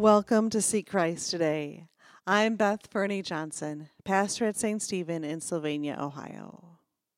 Welcome to Seek Christ Today. I'm Beth Fernie Johnson, pastor at St. Stephen in Sylvania, Ohio.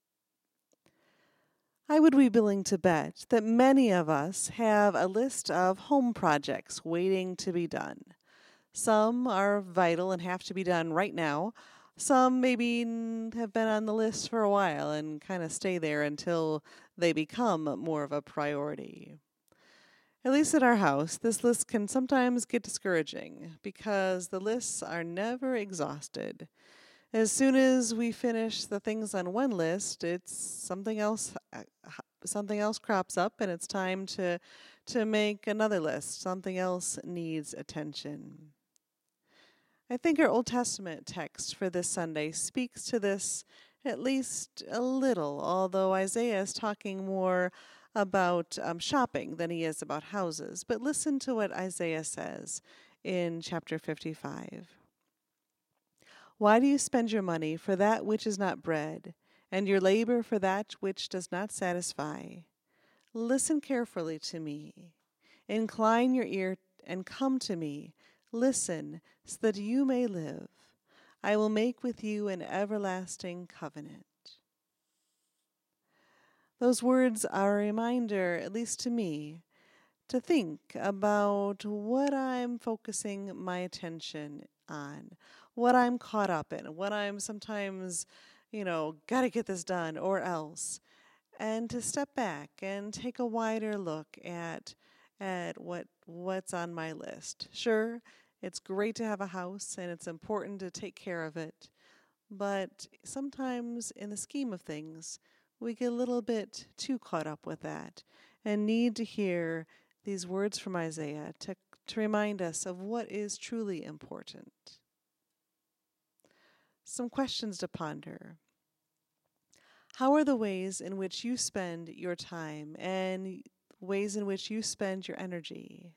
I would be willing to bet that many of us have a list of home projects waiting to be done. Some are vital and have to be done right now. Some maybe have been on the list for a while and kind of stay there until they become more of a priority. At least at our house, this list can sometimes get discouraging because the lists are never exhausted. As soon as we finish the things on one list, it's something else crops up and it's time to make another list. Something else needs attention. I think our Old Testament text for this Sunday speaks to this at least a little, although Isaiah is talking more about shopping than he is about houses. But listen to what Isaiah says in chapter 55. Why do you spend your money for that which is not bread, and your labor for that which does not satisfy? Listen carefully to me. Incline your ear and come to me. Listen, so that you may live. I will make with you an everlasting covenant. Those words are a reminder, at least to me, to think about what I'm focusing my attention on, what I'm caught up in, what I'm sometimes, gotta get this done or else, and to step back and take a wider look at what's on my list. Sure, it's great to have a house and it's important to take care of it, but sometimes in the scheme of things, we get a little bit too caught up with that and need to hear these words from Isaiah to remind us of what is truly important. Some questions to ponder. How are the ways in which you spend your time and ways in which you spend your energy?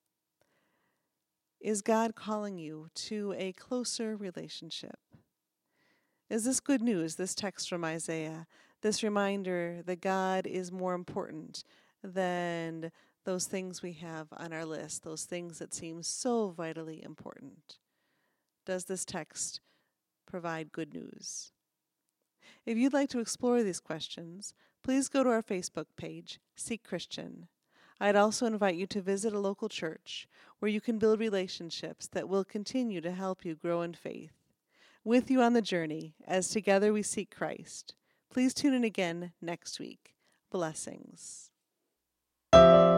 Is God calling you to a closer relationship? Is this good news, this text from Isaiah, this reminder that God is more important than those things we have on our list, those things that seem so vitally important? Does this text provide good news? If you'd like to explore these questions, please go to our Facebook page, Seek Christian. I'd also invite you to visit a local church where you can build relationships that will continue to help you grow in faith. With you on the journey, as together we seek Christ. Please tune in again next week. Blessings.